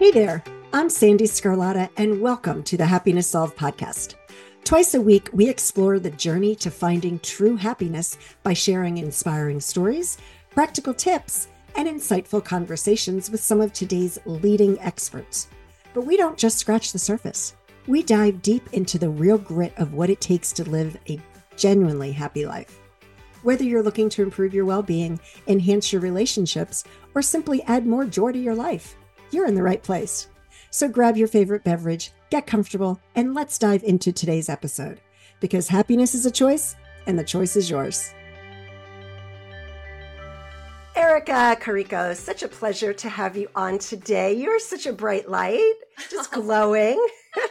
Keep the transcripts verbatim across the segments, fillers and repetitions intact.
Hey there, I'm Sandy Scarlatta, and welcome to the Happiness Solved podcast. Twice a week, we explore the journey to finding true happiness by sharing inspiring stories, practical tips, and insightful conversations with some of today's leading experts. But we don't just scratch the surface. We dive deep into the real grit of what it takes to live a genuinely happy life. Whether you're looking to improve your well-being, enhance your relationships, or simply add more joy to your life, you're in the right place. So grab your favorite beverage, get comfortable, and let's dive into today's episode. Because happiness is a choice, and the choice is yours. Erica Carico, such a pleasure to have you on today. You're such a bright light, just glowing.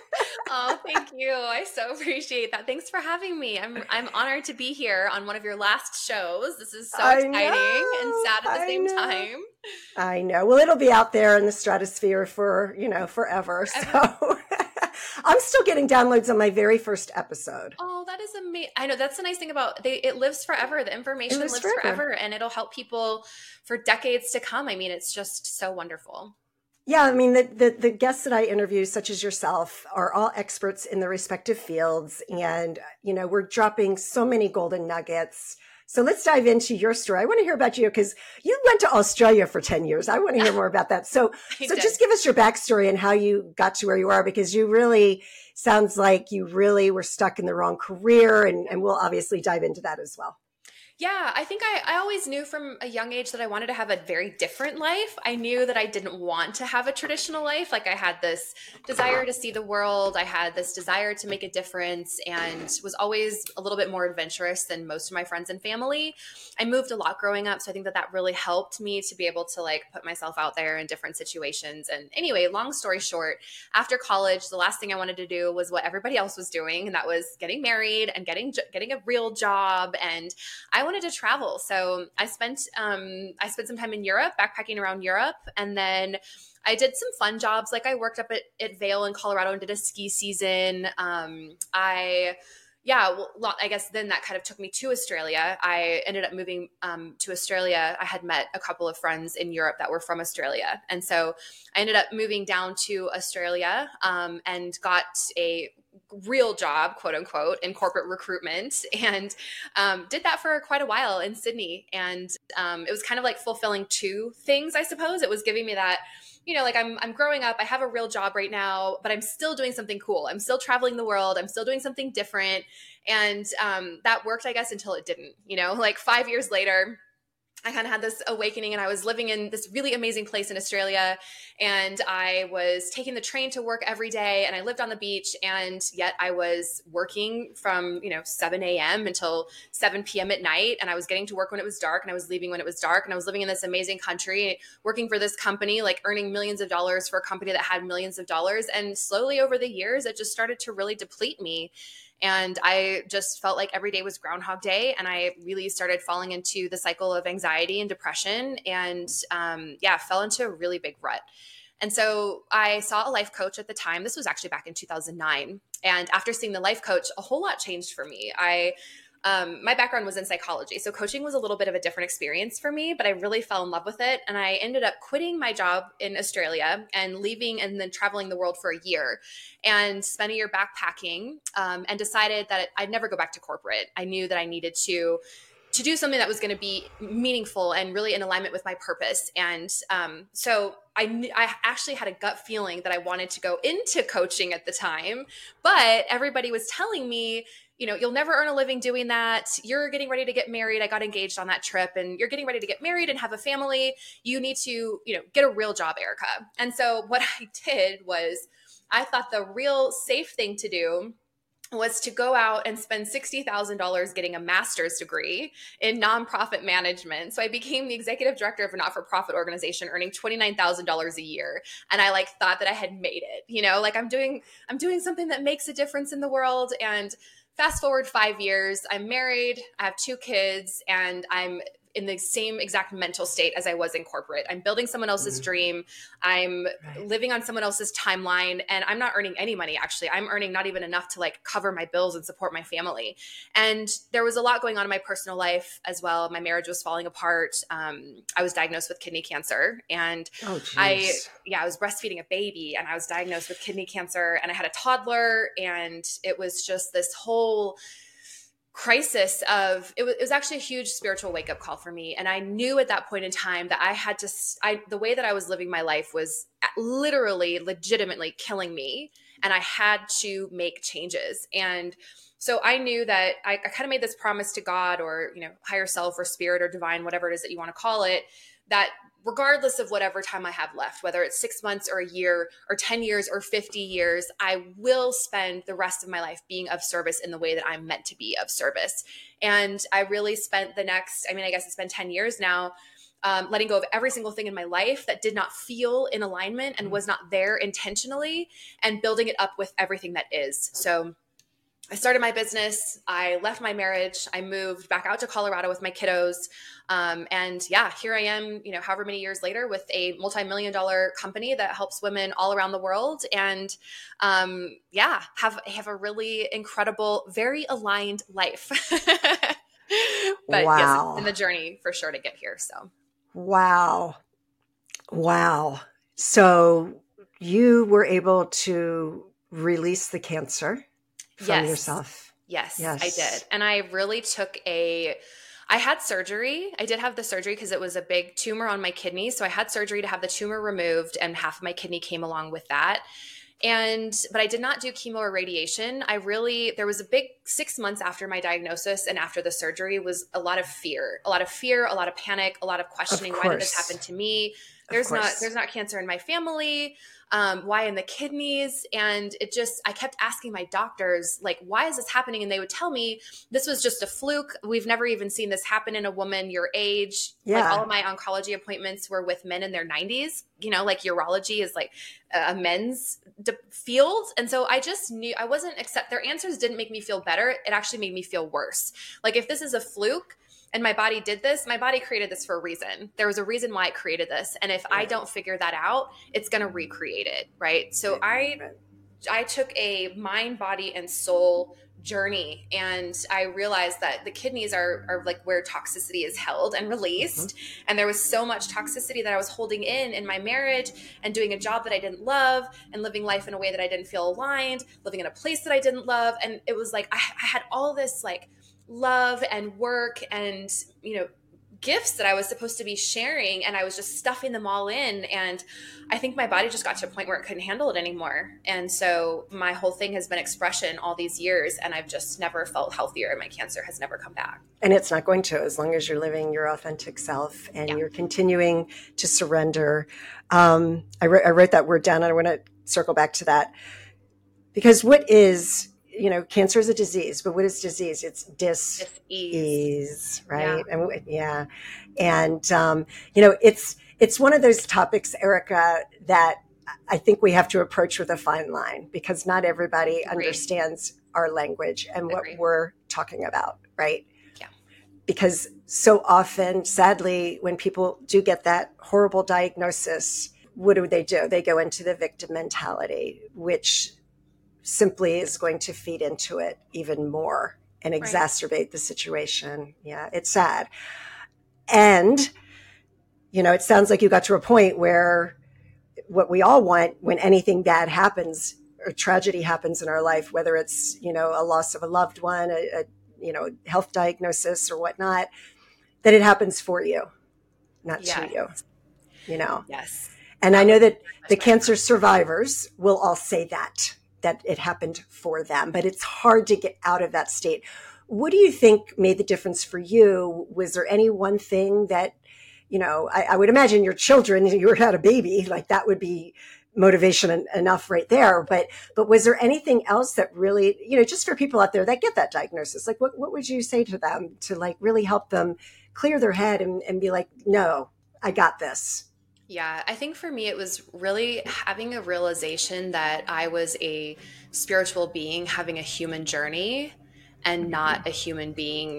Oh, thank you. I so appreciate that. Thanks for having me. I'm I'm honored to be here on one of your last shows. This is so I exciting know, and sad at the I same know. time. I know. Well, it'll be out there in the stratosphere for, you know, forever. Forever. So I'm still getting downloads on my very first episode. Oh, that is amazing. I know that's the nice thing about they it lives forever. The information lives lives forever. forever and it'll help people for decades to come. I mean, it's just so wonderful. Yeah, I mean, the, the, the guests that I interview, such as yourself, are all experts in their respective fields. And, you know, we're dropping so many golden nuggets. So let's dive into your story. I want to hear about you because you went to Australia for ten years. I want to hear more about that. So, so just give us your backstory and how you got to where you are, because you really sounds like you really were stuck in the wrong career. And, and we'll obviously dive into that as well. Yeah, I think I, I always knew from a young age that I wanted to have a very different life. I knew that I didn't want to have a traditional life. Like I had this desire to see the world. I had this desire to make a difference and was always a little bit more adventurous than most of my friends and family. I moved a lot growing up. So I think that that really helped me to be able to like put myself out there in different situations. And anyway, long story short, after college, the last thing I wanted to do was what everybody else was doing. And that was getting married and getting, getting a real job. And I wanted to travel. So I spent, um, I spent some time in Europe, backpacking around Europe. And then I did some fun jobs. Like I worked up at, at Vail in Colorado and did a ski season. Um, I, yeah, well, I guess then that kind of took me to Australia. I ended up moving um, to Australia. I had met a couple of friends in Europe that were from Australia. And so I ended up moving down to Australia um, and got a real job, quote unquote, in corporate recruitment, and um, did that for quite a while in Sydney. And um, it was kind of like fulfilling two things, I suppose. It was giving me that, you know, like I'm I'm growing up, I have a real job right now, but I'm still doing something cool. I'm still traveling the world. I'm still doing something different. And um, that worked, I guess, until it didn't, you know, like five years later, I kind of had this awakening and I was living in this really amazing place in Australia and I was taking the train to work every day and I lived on the beach and yet I was working from, you know, seven a.m. until seven p.m. at night and I was getting to work when it was dark and I was leaving when it was dark and I was living in this amazing country, working for this company, like earning millions of dollars for a company that had millions of dollars. And slowly over the years, it just started to really deplete me. And I just felt like every day was Groundhog Day. And I really started falling into the cycle of anxiety and depression and um, yeah, fell into a really big rut. And so I saw a life coach at the time. This was actually back in two thousand nine. And after seeing the life coach, a whole lot changed for me. I Um, my background was in psychology. So coaching was a little bit of a different experience for me, but I really fell in love with it. And I ended up quitting my job in Australia and leaving and then traveling the world for a year and spent a year backpacking um, and decided that I'd never go back to corporate. I knew that I needed to to do something that was going to be meaningful and really in alignment with my purpose. And um, so I, kn- I actually had a gut feeling that I wanted to go into coaching at the time, but everybody was telling me, you know, you'll never earn a living doing that. You're getting ready to get married. I got engaged on that trip and you're getting ready to get married and have a family. You need to, you know, get a real job, Erica. And so what I did was I thought the real safe thing to do was to go out and spend sixty thousand dollars getting a master's degree in nonprofit management. So I became the executive director of a not-for-profit organization earning twenty-nine thousand dollars a year. And I like thought that I had made it, you know, like I'm doing, I'm doing something that makes a difference in the world. And fast forward five years, I'm married, I have two kids, and I'm in the same exact mental state as I was in corporate. I'm building someone else's mm-hmm. dream. I'm right. living on someone else's timeline, and I'm not earning any money. Actually, I'm earning not even enough to like cover my bills and support my family. And there was a lot going on in my personal life as well. My marriage was falling apart. Um, I was diagnosed with kidney cancer, and oh, I, yeah, I was breastfeeding a baby, and I was diagnosed with kidney cancer, and I had a toddler, and it was just this whole crisis of, it was, it was actually a huge spiritual wake-up call for me. And I knew at that point in time that I had to, I, the way that I was living my life was literally, legitimately killing me. And I had to make changes. And so I knew that I, I kind of made this promise to God, or, you know, higher self or spirit or divine, whatever it is that you want to call it, that regardless of whatever time I have left, whether it's six months or a year or ten years or fifty years, I will spend the rest of my life being of service in the way that I'm meant to be of service. And I really spent the next, I mean, I guess it's been ten years now, um, letting go of every single thing in my life that did not feel in alignment and was not there intentionally, and building it up with everything that is. So I started my business. I left my marriage. I moved back out to Colorado with my kiddos. Um, and yeah, here I am, you know, however many years later, with a multi-million dollar company that helps women all around the world. And um, yeah, have, have a really incredible, very aligned life. But wow. Yes, it's been the journey for sure to get here. So. Wow. Wow. So you were able to release the cancer from yes. yourself. Yes, yes, I did. And I really took a, I had surgery. I did have the surgery because it was a big tumor on my kidney. So I had surgery to have the tumor removed, and half of my kidney came along with that. And, but I did not do chemo or radiation. I really, there was a big six months after my diagnosis and after the surgery was a lot of fear, a lot of fear, a lot of panic, a lot of questioning. Of why did this happen to me? There's not, there's not cancer in my family. Um, why in the kidneys? And it just, I kept asking my doctors, like, why is this happening? And they would tell me this was just a fluke. We've never even seen this happen in a woman your age. Yeah. Like all of my oncology appointments were with men in their nineties, you know, like urology is like a men's de- field. And so I just knew I wasn't accept their answers didn't make me feel better. It actually made me feel worse. Like if this is a fluke, and my body did this, my body created this for a reason. There was a reason why it created this. And if I don't figure that out, it's going to recreate it, right? So I I took a mind, body, and soul journey, and I realized that the kidneys are, are like where toxicity is held and released. Mm-hmm. And there was so much toxicity that I was holding in in my marriage, and doing a job that I didn't love, and living life in a way that I didn't feel aligned, living in a place that I didn't love. And it was like I, I had all this like love and work and, you know, gifts that I was supposed to be sharing, and I was just stuffing them all in. And I think my body just got to a point where it couldn't handle it anymore. And so my whole thing has been expression all these years, and I've just never felt healthier, and my cancer has never come back. And it's not going to, as long as you're living your authentic self and yeah. you're continuing to surrender. Um, I, re- I wrote that word down, and I want to circle back to that, because what is, you know, cancer is a disease, but what is disease? It's dis-ease, right? Yeah. And yeah. And, um, you know, it's, it's one of those topics, Erica, that I think we have to approach with a fine line, because not everybody Agreed. Understands our language and what Agreed. We're talking about, right? Yeah. Because so often, sadly, when people do get that horrible diagnosis, what do they do? They go into the victim mentality, which simply is going to feed into it even more and exacerbate right. the situation. Yeah, it's sad. And, you know, it sounds like you got to a point where what we all want when anything bad happens or tragedy happens in our life, whether it's, you know, a loss of a loved one, a, a you know, health diagnosis or whatnot, that it happens for you, not yes. to you, you know? Yes. And I know that the cancer survivors will all say that. that it happened for them, but it's hard to get out of that state. What do you think made the difference for you? Was there any one thing that, you know, I, I would imagine your children, you had a baby, like that would be motivation en- enough right there. But, but was there anything else that really, you know, just for people out there that get that diagnosis, like what, what would you say to them to like really help them clear their head and, and be like, no, I got this? Yeah, I think for me, it was really having a realization that I was a spiritual being having a human journey and not a human being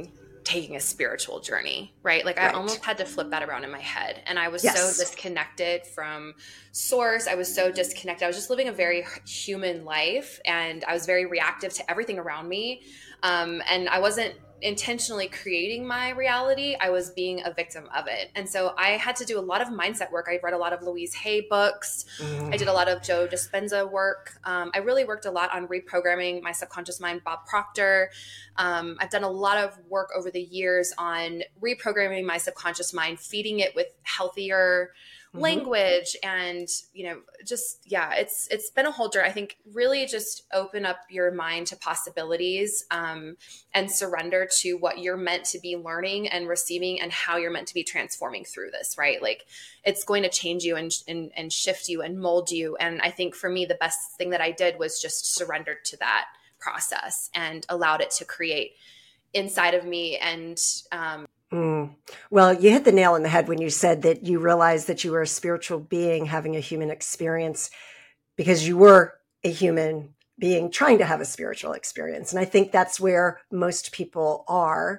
taking a spiritual journey, right? Like I Right. almost had to flip that around in my head. And I was Yes. so disconnected from source. I was so disconnected. I was just living a very human life, and I was very reactive to everything around me. Um, and I wasn't intentionally creating my reality. I was being a victim of it. And so I had to do a lot of mindset work. I read a lot of Louise Hay books. Mm. I did a lot of Joe Dispenza work. Um, I really worked a lot on reprogramming my subconscious mind, Bob Proctor. Um, I've done a lot of work over the years on reprogramming my subconscious mind, feeding it with healthier mm-hmm. language, and, you know, just, yeah, it's, it's been a whole journey. I think really just open up your mind to possibilities, um, and surrender to what you're meant to be learning and receiving, and how you're meant to be transforming through this, right? Like it's going to change you and, and, and shift you and mold you. And I think for me, the best thing that I did was just surrender to that process and allowed it to create inside of me. And, um, Mm. Well, you hit the nail on the head when you said that you realized that you were a spiritual being having a human experience, because you were a human being trying to have a spiritual experience. And I think that's where most people are.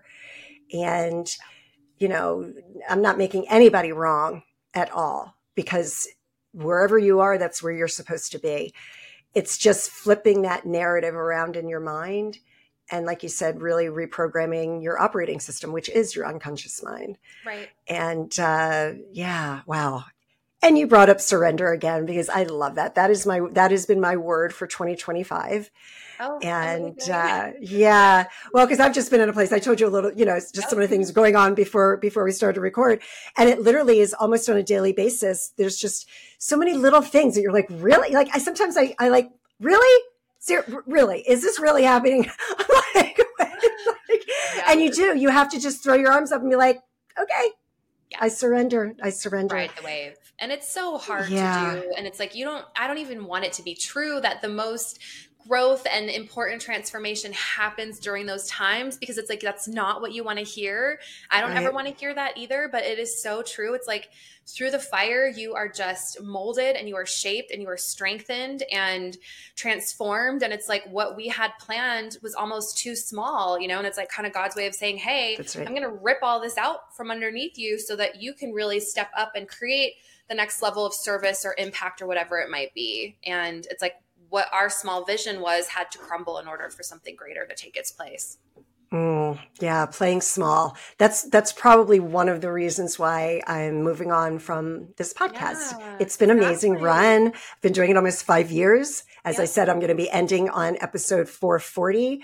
And, you know, I'm not making anybody wrong at all, because wherever you are, that's where you're supposed to be. It's just flipping that narrative around in your mind. And like you said, really reprogramming your operating system, which is your unconscious mind. Right. And uh, yeah, wow. And you brought up surrender again, because I love that. That is my, that has been my word for twenty twenty-five. Oh, and uh, yeah, well, because I've just been in a place, I told you a little, you know, it's just some of the things going on before, before we started to record. And it literally is almost on a daily basis. There's just so many little things that you're like, really? Like I, sometimes I, I like, really? Ser- really? Is this really happening? like, like, yeah. And you do, you have to just throw your arms up and be like, okay, yeah. I surrender. I surrender. Ride the wave. And it's so hard yeah. to do. And it's like, you don't, I don't even want it to be true that the most growth and important transformation happens during those times, because it's like, that's not what you want to hear. I don't right. ever want to hear that either, but it is so true. It's like through the fire, you are just molded and you are shaped and you are strengthened and transformed. And it's like what we had planned was almost too small, you know, and it's like kind of God's way of saying, hey, right. I'm going to rip all this out from underneath you so that you can really step up and create the next level of service or impact or whatever it might be. And it's like, what our small vision was had to crumble in order for something greater to take its place. Mm, yeah, playing small. That's that's probably one of the reasons why I'm moving on from this podcast. Yeah, it's been an amazing exactly. run. I've been doing it almost five years. As yep. I said, I'm going to be ending on episode four forty.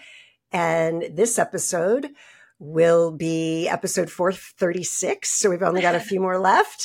And this episode will be episode four thirty-six. So we've only got a few more left.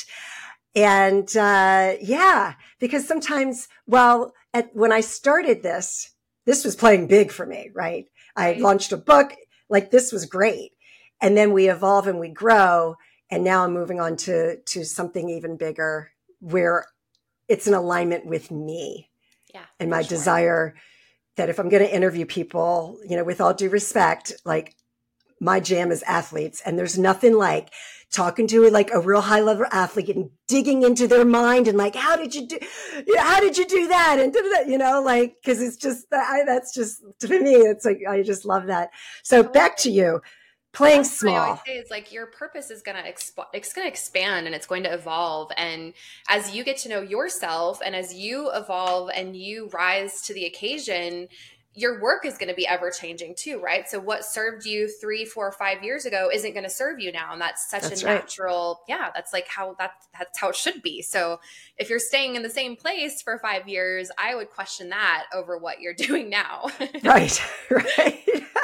And uh, yeah, because sometimes, well, at, when I started this, this was playing big for me, right? I Right. launched a book, like this was great. And then we evolve and we grow. And now I'm moving on to, to something even bigger where it's in alignment with me Yeah, and my sure. desire that if I'm going to interview people, you know, with all due respect, like my jam is athletes, and there's nothing like talking to like a real high level athlete and digging into their mind and like, how did you do, you know, how did you do that? And you know, like, cause it's just, I, that's just, to me, it's like, I just love that. So back to you, playing That's small. What I always say is like, your purpose is going to, exp- it's going to expand and it's going to evolve. And as you get to know yourself and as you evolve and you rise to the occasion, your work is going to be ever changing too, right? So what served you three, four, five years ago isn't going to serve you now. And that's such that's a right. natural, yeah, that's like how that, that's how it should be. So if you're staying in the same place for five years, I would question that over what you're doing now. Right. Right.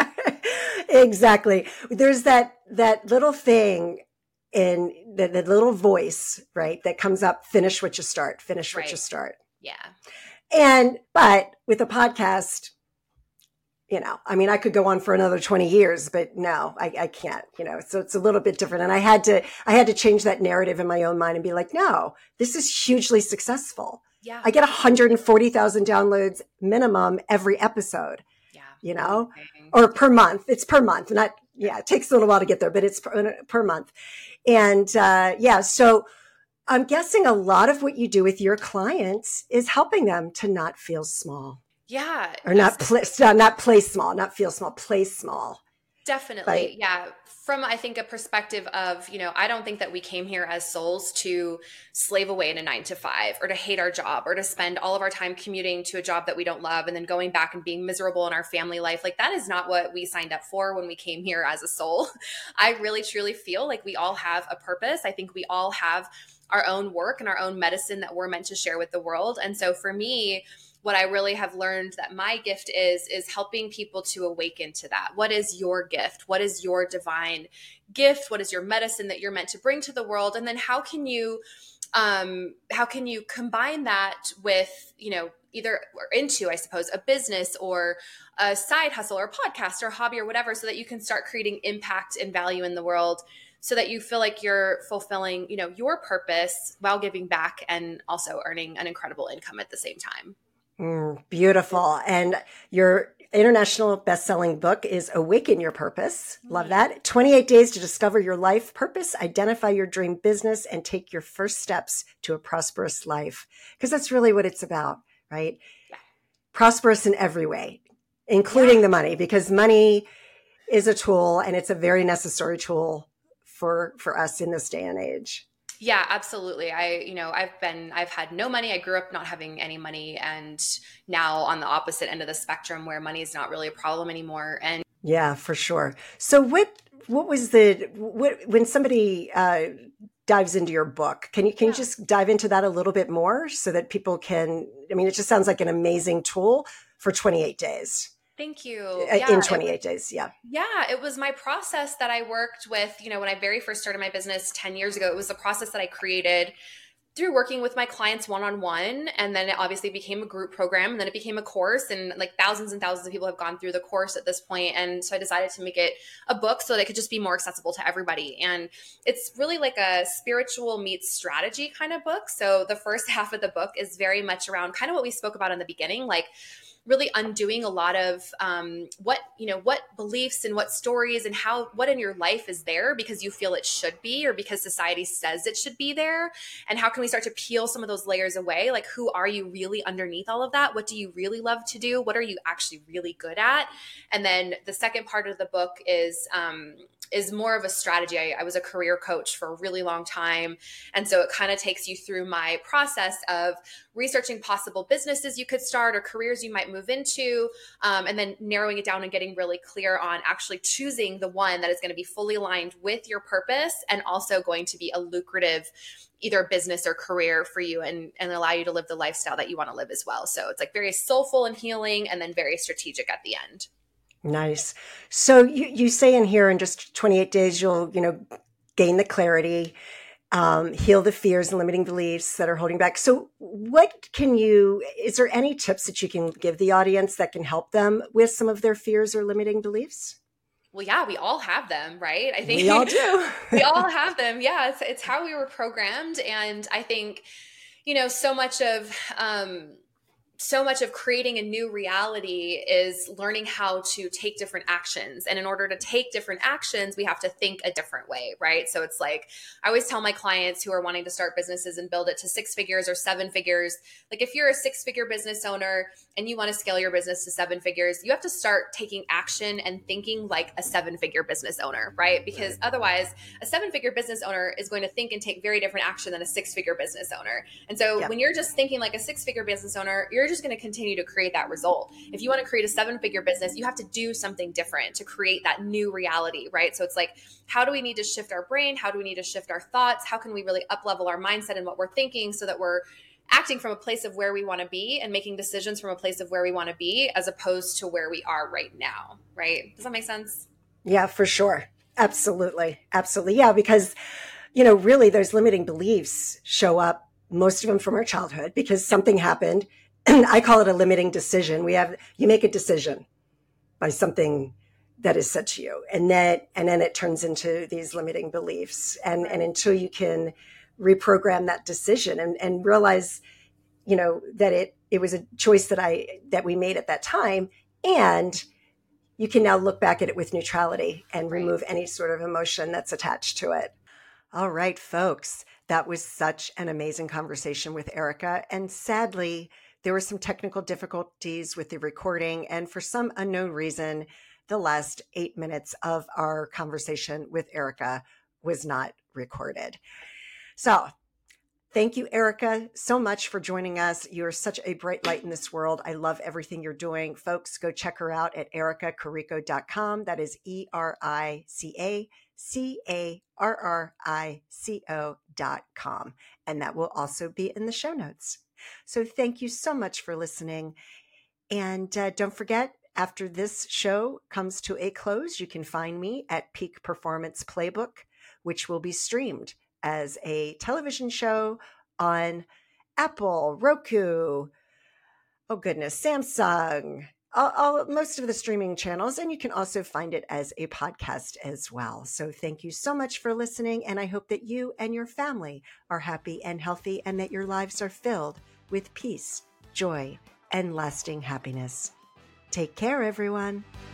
Exactly. There's that, that little thing in the, the little voice, right, that comes up, finish what you start, finish Right. what you start. Yeah. And, but with a podcast, you know, I mean, I could go on for another twenty years, but no, I, I can't, you know, so it's a little bit different. And I had to, I had to change that narrative in my own mind and be like, no, this is hugely successful. Yeah. I get one hundred forty thousand downloads minimum every episode, Yeah. you know, Okay. or per month. It's per month. Not, yeah, it takes a little while to get there, but it's per, per month. And uh, yeah, so I'm guessing a lot of what you do with your clients is helping them to not feel small. Yeah. Or not play, not play small, not feel small, play small. Definitely. Right. Yeah. from, I think, a perspective of, you know, I don't think that we came here as souls to slave away in a nine to five or to hate our job or to spend all of our time commuting to a job that we don't love and then going back and being miserable in our family life. Like, that is not what we signed up for when we came here as a soul. I really, truly feel like we all have a purpose. I think we all have our own work and our own medicine that we're meant to share with the world. And so for me, what I really have learned that my gift is, is helping people to awaken to that. What is your gift? What is your divine gift? What is your medicine that you're meant to bring to the world? And then how can you, um, how can you combine that with, you know, either or into, I suppose, a business or a side hustle or a podcast or a hobby or whatever, so that you can start creating impact and value in the world, so that you feel like you're fulfilling, you know, your purpose while giving back and also earning an incredible income at the same time. Mm, beautiful. And your international best-selling book is Awaken Your Purpose. Love that. twenty-eight days to discover your life purpose, identify your dream business, and take your first steps to a prosperous life. Because that's really what it's about, right? Yeah. Prosperous in every way, including Yeah. the money, because money is a tool, and it's a very necessary tool for, for us in this day and age. Yeah, absolutely. I, you know, I've been, I've had no money. I grew up not having any money, and now on the opposite end of the spectrum where money is not really a problem anymore. And yeah, for sure. So what, what was the, what, when somebody, uh, dives into your book, can you, can yeah. you just dive into that a little bit more so that people can, I mean, it just sounds like an amazing tool for twenty-eight days. Thank you. Uh, Yeah, in twenty-eight days. Yeah. Yeah, it was my process that I worked with, you know, when I very first started my business ten years ago. It was a process that I created through working with my clients one-on-one. And then it obviously became a group program, and then it became a course, and like thousands and thousands of people have gone through the course at this point. And so I decided to make it a book so that it could just be more accessible to everybody. And it's really like a spiritual meets strategy kind of book. So the first half of the book is very much around kind of what we spoke about in the beginning, like really undoing a lot of um, what, you know, what beliefs and what stories and how, what in your life is there because you feel it should be, or because society says it should be there. And how can we start to peel some of those layers away? Like, who are you really underneath all of that? What do you really love to do? What are you actually really good at? And then the second part of the book is, um, is more of a strategy. I, I was a career coach for a really long time. And so it kind of takes you through my process of researching possible businesses you could start or careers you might move into, um, and then narrowing it down and getting really clear on actually choosing the one that is going to be fully aligned with your purpose and also going to be a lucrative either business or career for you, and, and allow you to live the lifestyle that you want to live as well. So it's like very soulful and healing, and then very strategic at the end. Nice. So you, you say in here in just twenty-eight days, you'll, you know, gain the clarity, um, heal the fears and limiting beliefs that are holding back. So what can you, is there any tips that you can give the audience that can help them with some of their fears or limiting beliefs? Well, yeah, we all have them, right? I think we all do. we all have them. Yeah, it's, it's how we were programmed. And I think, you know, so much of, um, so much of creating a new reality is learning how to take different actions. And in order to take different actions, we have to think a different way, right? So it's like, I always tell my clients who are wanting to start businesses and build it to six figures or seven figures, like if you're a six figure business owner and you want to scale your business to seven figures, you have to start taking action and thinking like a seven figure business owner, right? Because otherwise a seven figure business owner is going to think and take very different action than a six figure business owner. And so yeah. when you're just thinking like a six figure business owner, you're just going to continue to create that result. If you want to create a seven figure business, you have to do something different to create that new reality, right? So it's like, how do we need to shift our brain? How do we need to shift our thoughts? How can we really up level our mindset and what we're thinking so that we're acting from a place of where we want to be and making decisions from a place of where we want to be as opposed to where we are right now, right? Does that make sense? Yeah, for sure. Absolutely. Absolutely. Yeah, because, you know, really those limiting beliefs show up, most of them from our childhood, because something happened. I call it a limiting decision. We have, you make a decision by something that is said to you, and that, and then it turns into these limiting beliefs. And, and until you can reprogram that decision and, and realize, you know, that it, it was a choice that I, that we made at that time. And you can now look back at it with neutrality and remove right. any sort of emotion that's attached to it. All right, folks, that was such an amazing conversation with Erica. And sadly, there were some technical difficulties with the recording. And for some unknown reason, the last eight minutes of our conversation with Erica was not recorded. So thank you, Erica, so much for joining us. You're such a bright light in this world. I love everything you're doing. Folks, go check her out at erica carrico dot com. That is E R I C A C A R R I C O dot com. And that will also be in the show notes. So thank you so much for listening. And uh, don't forget, after this show comes to a close, you can find me at Peak Performance Playbook, which will be streamed as a television show on Apple, Roku, oh goodness, Samsung, all, all, most of the streaming channels. And you can also find it as a podcast as well. So thank you so much for listening. And I hope that you and your family are happy and healthy and that your lives are filled with peace, joy, and lasting happiness. Take care, everyone.